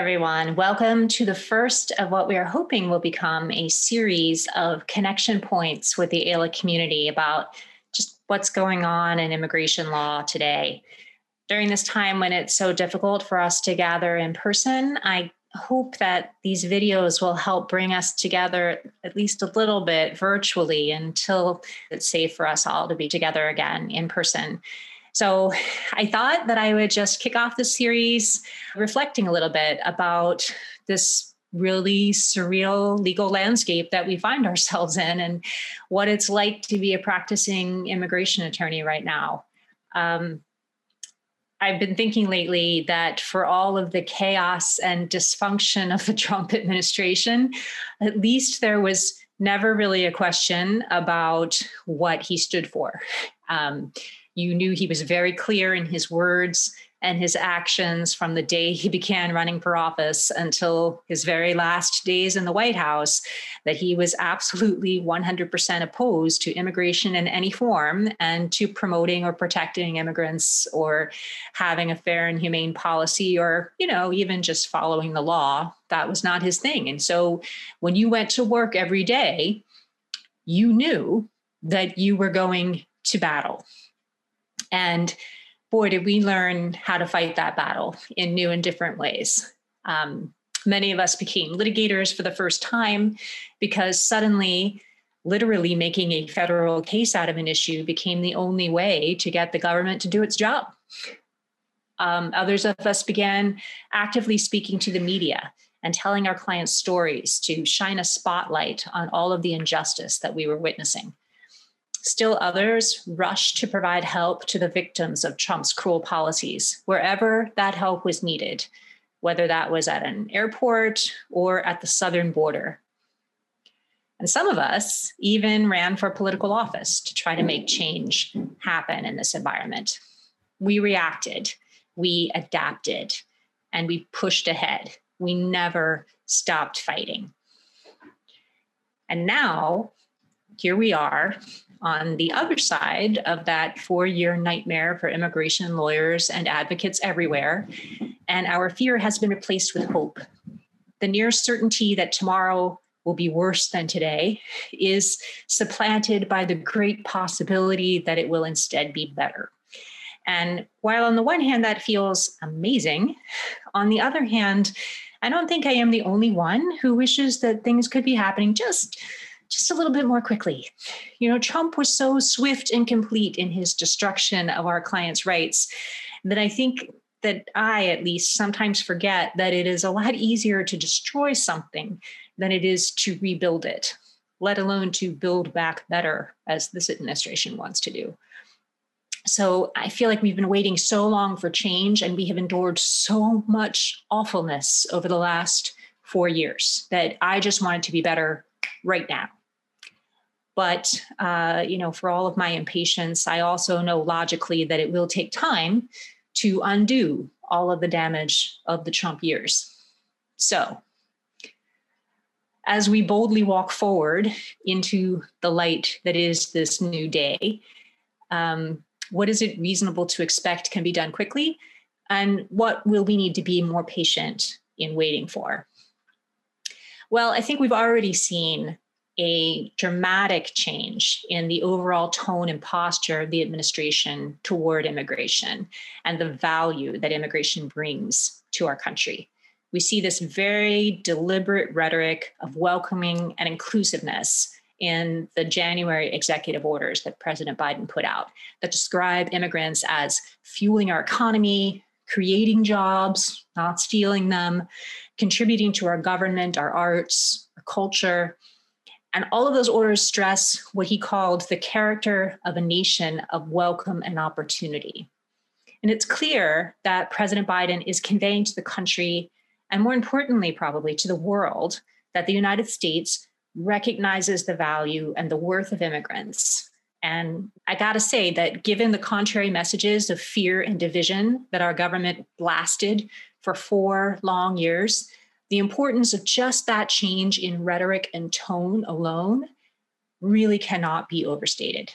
everyone. Welcome to the first of what we are hoping will become a series of connection points with the AILA community about just what's going on in immigration law today. During this time when it's so difficult for us to gather in person, I hope that these videos will help bring us together at least a little bit virtually until it's safe for us all to be together again in person. So I thought that I would just kick off this series reflecting a little bit about this really surreal legal landscape that we find ourselves in and what it's like to be a practicing immigration attorney right now. I've been thinking lately that for all of the chaos and dysfunction of the Trump administration, at least there was never really a question about what he stood for. You knew he was very clear in his words and his actions from the day he began running for office until his very last days in the White House, that he was absolutely 100% opposed to immigration in any form and to promoting or protecting immigrants or having a fair and humane policy or, even just following the law. That was not his thing. And so when you went to work every day, you knew that you were going to battle. And boy, did we learn how to fight that battle in new and different ways. Many of us became litigators for the first time because suddenly, literally making a federal case out of an issue became the only way to get the government to do its job. Others of us began actively speaking to the media and telling our clients stories to shine a spotlight on all of the injustice that we were witnessing. Still others rushed to provide help to the victims of Trump's cruel policies, wherever that help was needed, whether that was at an airport or at the southern border. And some of us even ran for political office to try to make change happen in this environment. We reacted, we adapted, and we pushed ahead. We never stopped fighting. And now, here we are, on the other side of that 4-year nightmare for immigration lawyers and advocates everywhere, and our fear has been replaced with hope. The near certainty that tomorrow will be worse than today is supplanted by the great possibility that it will instead be better. And while on the one hand that feels amazing, on the other hand, I don't think I am the only one who wishes that things could be happening just a little bit more quickly. Trump was so swift and complete in his destruction of our clients' rights that I think that I, at least, sometimes forget that it is a lot easier to destroy something than it is to rebuild it, let alone to build back better, as this administration wants to do. So I feel like we've been waiting so long for change, and we have endured so much awfulness over the last 4 years that I just want it to be better right now. But, for all of my impatience, I also know logically that it will take time to undo all of the damage of the Trump years. So, as we boldly walk forward into the light that is this new day, what is it reasonable to expect can be done quickly? And what will we need to be more patient in waiting for? Well, I think we've already seen a dramatic change in the overall tone and posture of the administration toward immigration and the value that immigration brings to our country. We see this very deliberate rhetoric of welcoming and inclusiveness in the January executive orders that President Biden put out that describe immigrants as fueling our economy, creating jobs, not stealing them, contributing to our government, our arts, our culture. And all of those orders stress what he called the character of a nation of welcome and opportunity. And it's clear that President Biden is conveying to the country, and more importantly, probably to the world, that the United States recognizes the value and the worth of immigrants. And I gotta say that given the contrary messages of fear and division that our government blasted for 4 long years, the importance of just that change in rhetoric and tone alone really cannot be overstated.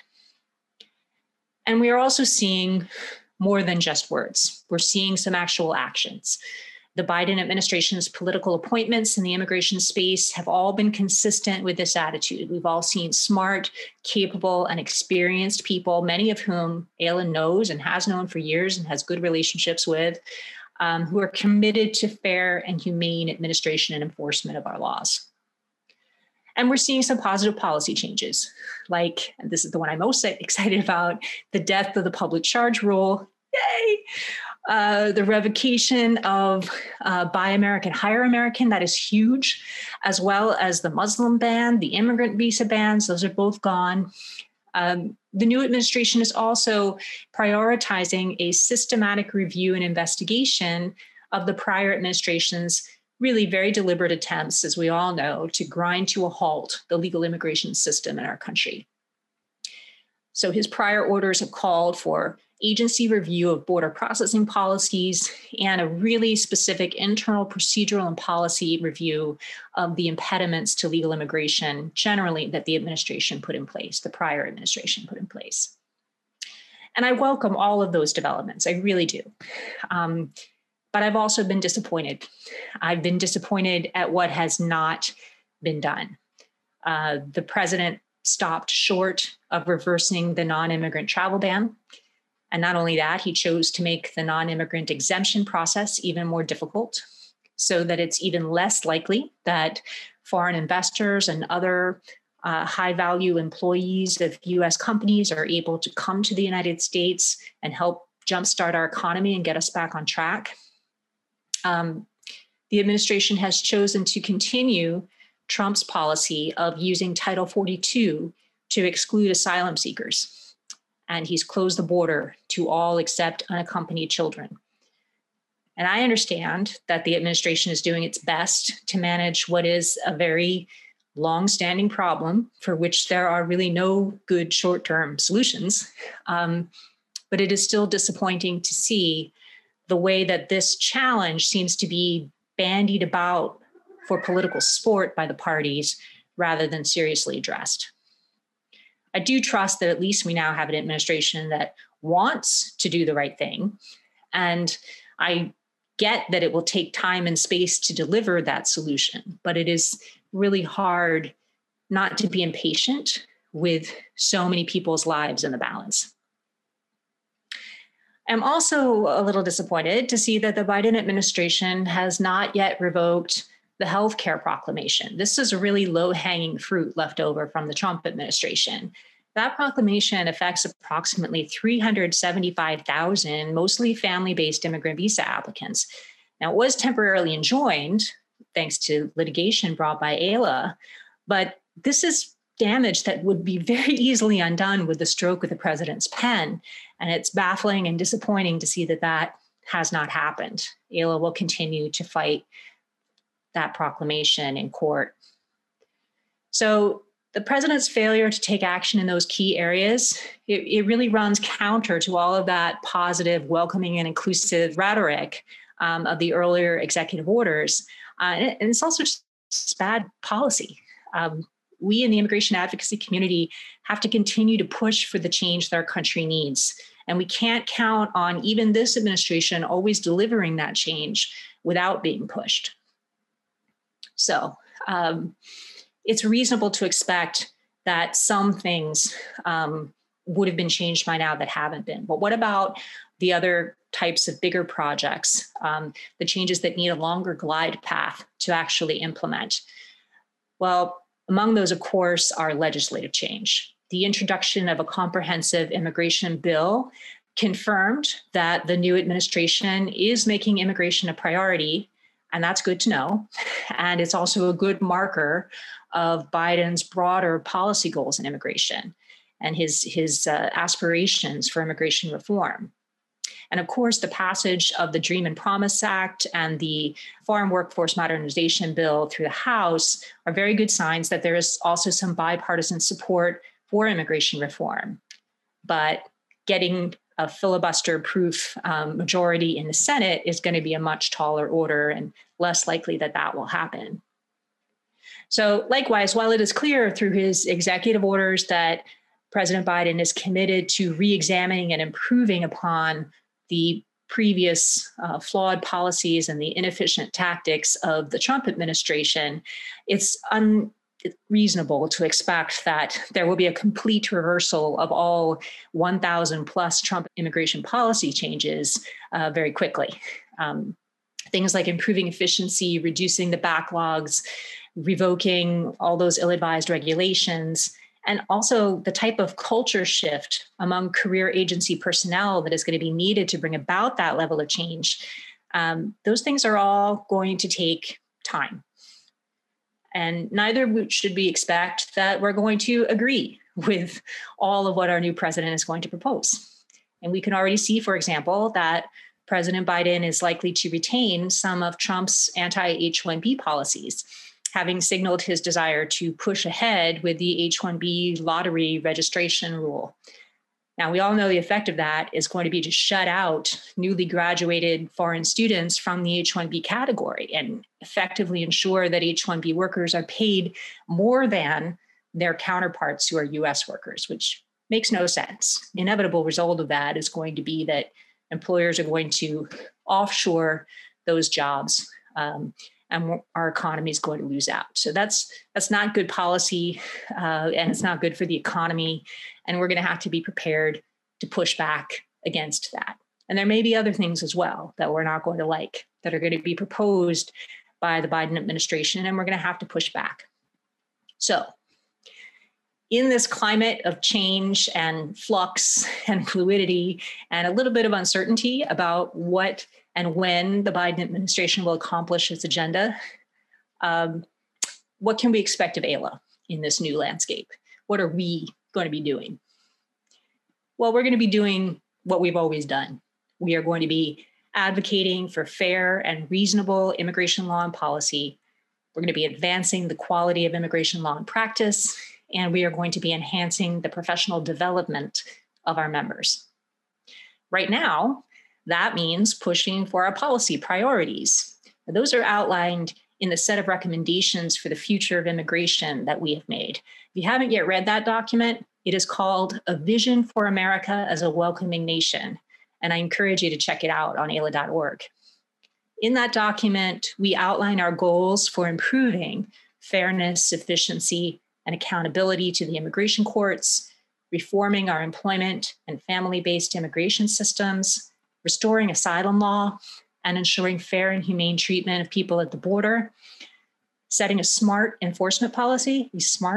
And we are also seeing more than just words. We're seeing some actual actions. The Biden administration's political appointments in the immigration space have all been consistent with this attitude. We've all seen smart, capable, and experienced people, many of whom Ayla knows and has known for years and has good relationships with, who are committed to fair and humane administration and enforcement of our laws. And we're seeing some positive policy changes, like, and this is the one I'm most excited about, the death of the public charge rule. Yay! The revocation of Buy American, Hire American, that is huge, as well as the Muslim ban, the immigrant visa bans, those are both gone. The new administration is also prioritizing a systematic review and investigation of the prior administration's really very deliberate attempts, as we all know, to grind to a halt the legal immigration system in our country. So his prior orders have called for agency review of border processing policies and a really specific internal procedural and policy review of the impediments to legal immigration generally that the administration put in place, the prior administration put in place. And I welcome all of those developments, I really do. But I've also been disappointed. I've been disappointed at what has not been done. The president stopped short of reversing the non-immigrant travel ban. And not only that, he chose to make the non-immigrant exemption process even more difficult so that it's even less likely that foreign investors and other high-value employees of US companies are able to come to the United States and help jumpstart our economy and get us back on track. The administration has chosen to continue Trump's policy of using Title 42 to exclude asylum seekers. And he's closed the border to all except unaccompanied children. And I understand that the administration is doing its best to manage what is a very long-standing problem for which there are really no good short-term solutions. But it is still disappointing to see the way that this challenge seems to be bandied about for political sport by the parties rather than seriously addressed. I do trust that at least we now have an administration that wants to do the right thing. And I get that it will take time and space to deliver that solution, but it is really hard not to be impatient with so many people's lives in the balance. I'm also a little disappointed to see that the Biden administration has not yet revoked the healthcare proclamation. This is a really low-hanging fruit left over from the Trump administration. That proclamation affects approximately 375,000, mostly family-based immigrant visa applicants. Now, it was temporarily enjoined, thanks to litigation brought by Ayla, but this is damage that would be very easily undone with the stroke of the president's pen. And it's baffling and disappointing to see that that has not happened. Ayla will continue to fight that proclamation in court. So the president's failure to take action in those key areas, it really runs counter to all of that positive, welcoming, and inclusive rhetoric of the earlier executive orders. And it's also just bad policy. We in the immigration advocacy community have to continue to push for the change that our country needs. And we can't count on even this administration always delivering that change without being pushed. So it's reasonable to expect that some things would have been changed by now that haven't been. But what about the other types of bigger projects, the changes that need a longer glide path to actually implement? Well, among those, of course, are legislative change. The introduction of a comprehensive immigration bill confirmed that the new administration is making immigration a priority, and that's good to know. And it's also a good marker of Biden's broader policy goals in immigration and his aspirations for immigration reform. And of course, the passage of the Dream and Promise Act and the Foreign Workforce Modernization Bill through the House are very good signs that there is also some bipartisan support for immigration reform. But getting a filibuster-proof majority in the Senate is going to be a much taller order and less likely that that will happen. So likewise, while it is clear through his executive orders that President Biden is committed to re-examining and improving upon the previous flawed policies and the inefficient tactics of the Trump administration, it's unreasonable to expect that there will be a complete reversal of all 1,000 plus Trump immigration policy changes very quickly. Things like improving efficiency, reducing the backlogs, revoking all those ill-advised regulations, and also the type of culture shift among career agency personnel that is going to be needed to bring about that level of change. Those things are all going to take time. And neither should we expect that we're going to agree with all of what our new president is going to propose. And we can already see, for example, that President Biden is likely to retain some of Trump's anti-H-1B policies, having signaled his desire to push ahead with the H-1B lottery registration rule. Now, we all know the effect of that is going to be to shut out newly graduated foreign students from the H-1B category and effectively ensure that H-1B workers are paid more than their counterparts who are US workers, which makes no sense. The inevitable result of that is going to be that employers are going to offshore those jobs, and our economy is going to lose out. So that's not good policy, and it's not good for the economy. And we're going to have to be prepared to push back against that. And there may be other things as well that we're not going to like that are going to be proposed by the Biden administration, and we're going to have to push back. So in this climate of change and flux and fluidity and a little bit of uncertainty about what and when the Biden administration will accomplish its agenda, what can we expect of AILA in this new landscape? What are we going to be doing? Well, we're going to be doing what we've always done. We are going to be advocating for fair and reasonable immigration law and policy. We're going to be advancing the quality of immigration law and practice, and we are going to be enhancing the professional development of our members. Right now, that means pushing for our policy priorities. Those are outlined in the set of recommendations for the future of immigration that we have made. If you haven't yet read that document, it is called A Vision for America as a Welcoming Nation, and I encourage you to check it out on aila.org. In that document, we outline our goals for improving fairness, efficiency, and accountability to the immigration courts, reforming our employment and family-based immigration systems, restoring asylum law, and ensuring fair and humane treatment of people at the border, setting a smart enforcement policy,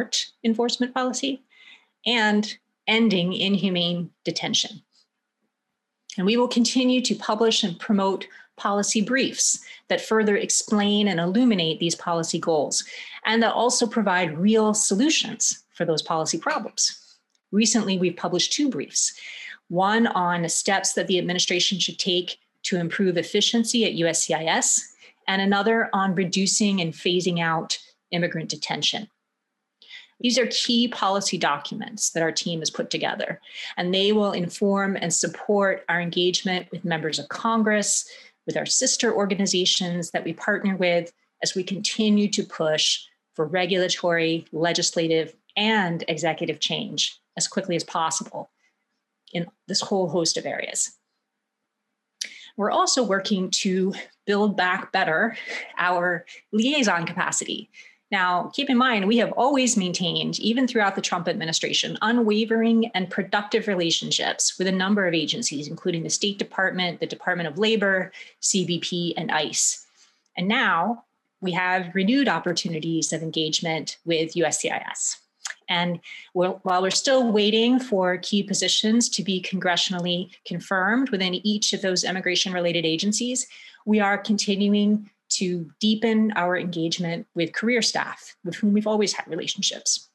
and ending inhumane detention. And we will continue to publish and promote policy briefs that further explain and illuminate these policy goals, and that also provide real solutions for those policy problems. Recently, we've published 2 briefs, one on steps that the administration should take to improve efficiency at USCIS, and another on reducing and phasing out immigrant detention. These are key policy documents that our team has put together, and they will inform and support our engagement with members of Congress, with our sister organizations that we partner with as we continue to push for regulatory, legislative, and executive change as quickly as possible in this whole host of areas. We're also working to build back better our liaison capacity. Now, keep in mind, we have always maintained, even throughout the Trump administration, unwavering and productive relationships with a number of agencies, including the State Department, the Department of Labor, CBP, and ICE. And now we have renewed opportunities of engagement with USCIS. And while we're still waiting for key positions to be congressionally confirmed within each of those immigration-related agencies, we are continuing to deepen our engagement with career staff with whom we've always had relationships.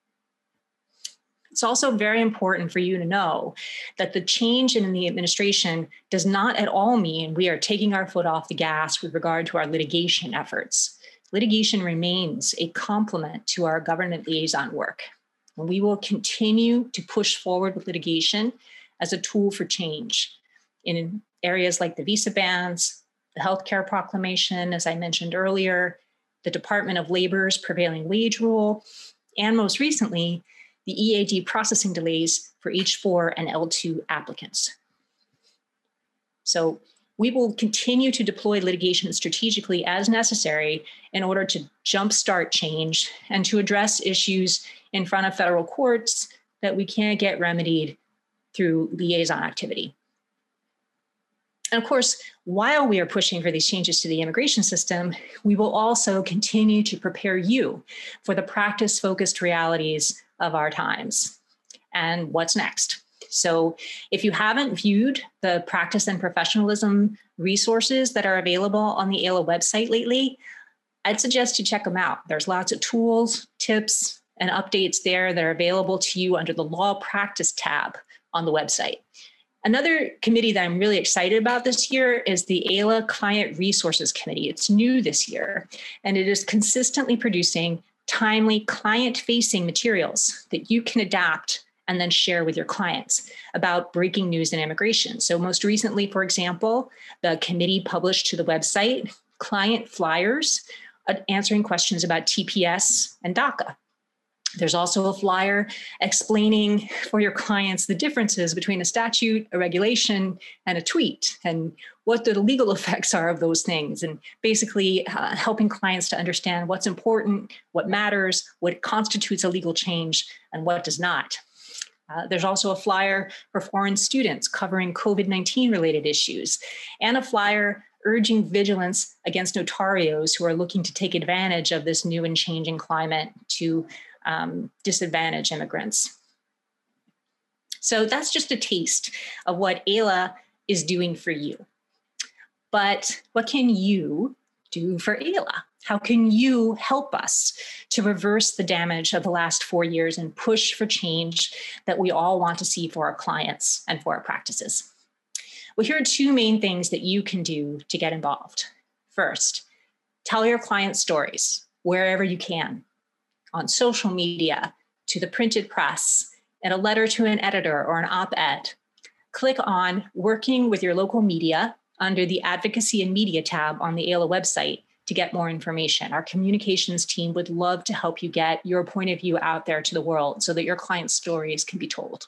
It's also very important for you to know that the change in the administration does not at all mean we are taking our foot off the gas with regard to our litigation efforts. Litigation remains a complement to our government liaison work. And we will continue to push forward with litigation as a tool for change in areas like the visa bans, the healthcare proclamation, as I mentioned earlier, the Department of Labor's prevailing wage rule, and most recently, the EAD processing delays for H-4 and L-2 applicants. So we will continue to deploy litigation strategically as necessary in order to jumpstart change and to address issues in front of federal courts that we can't get remedied through liaison activity. And of course, while we are pushing for these changes to the immigration system, we will also continue to prepare you for the practice-focused realities of our times and what's next. So if you haven't viewed the practice and professionalism resources that are available on the AILA website lately, I'd suggest you check them out. There's lots of tools, tips, and updates there that are available to you under the Law Practice tab on the website. Another committee that I'm really excited about this year is the AILA Client Resources Committee. It's new this year, and it is consistently producing timely client-facing materials that you can adapt and then share with your clients about breaking news in immigration. So most recently, for example, the committee published to the website client flyers answering questions about TPS and DACA. There's also a flyer explaining for your clients the differences between a statute, a regulation, and a tweet, and what the legal effects are of those things, and basically helping clients to understand what's important, what matters, what constitutes a legal change, and what does not. There's also a flyer for foreign students covering COVID-19 related issues, and a flyer urging vigilance against notarios who are looking to take advantage of this new and changing climate to disadvantage immigrants. So that's just a taste of what AILA is doing for you. But what can you do for AILA? How can you help us to reverse the damage of the last 4 years and push for change that we all want to see for our clients and for our practices? Well, here are two main things that you can do to get involved. First, tell your client stories wherever you can, on social media, to the printed press, in a letter to an editor or an op-ed. Click on Working with Your Local Media under the Advocacy and Media tab on the AILA website to get more information. Our communications team would love to help you get your point of view out there to the world so that your clients' stories can be told.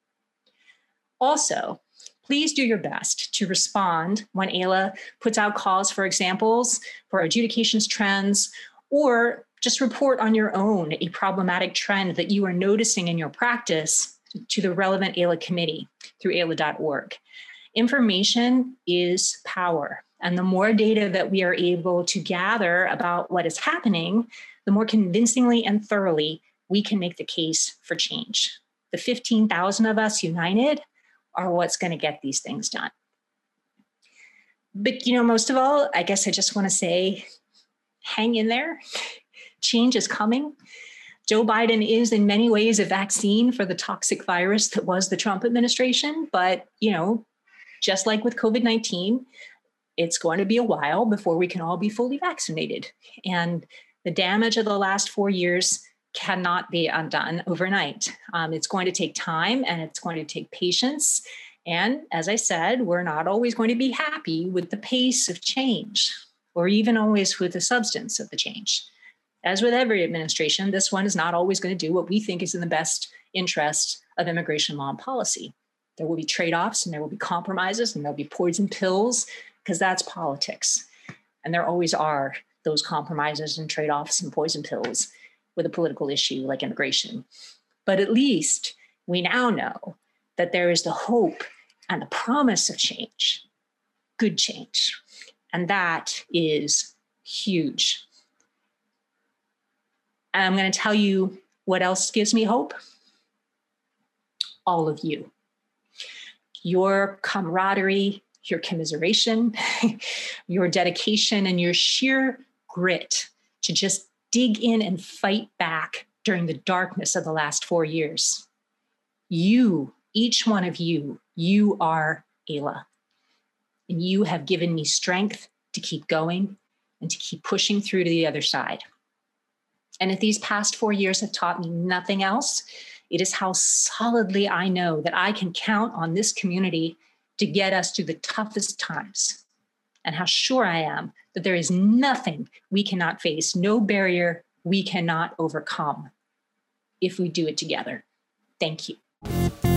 Also, please do your best to respond when AILA puts out calls for examples for adjudications trends, or just report on your own a problematic trend that you are noticing in your practice to the relevant AILA committee through aila.org. Information is power, and the more data that we are able to gather about what is happening, the more convincingly and thoroughly we can make the case for change. The 15,000 of us united are what's going to get these things done. But, most of all, I guess I just want to say, hang in there. Change is coming. Joe Biden is in many ways a vaccine for the toxic virus that was the Trump administration. But, just like with COVID-19, it's going to be a while before we can all be fully vaccinated. And the damage of the last 4 years cannot be undone overnight. It's going to take time, and it's going to take patience. And as I said, we're not always going to be happy with the pace of change, or even always with the substance of the change. As with every administration, this one is not always going to do what we think is in the best interest of immigration law and policy. There will be trade-offs, and there will be compromises, and there'll be poison pills, because that's politics. And there always are those compromises and trade-offs and poison pills with a political issue like immigration. But at least we now know that there is the hope and the promise of change, good change. And that is huge. And I'm going to tell you what else gives me hope. All of you. Your camaraderie, your commiseration, your dedication, and your sheer grit to just dig in and fight back during the darkness of the last 4 years. You, each one of you are AILA. And you have given me strength to keep going and to keep pushing through to the other side. And if these past 4 years have taught me nothing else, it is how solidly I know that I can count on this community to get us through the toughest times, and how sure I am that there is nothing we cannot face, no barrier we cannot overcome if we do it together. Thank you.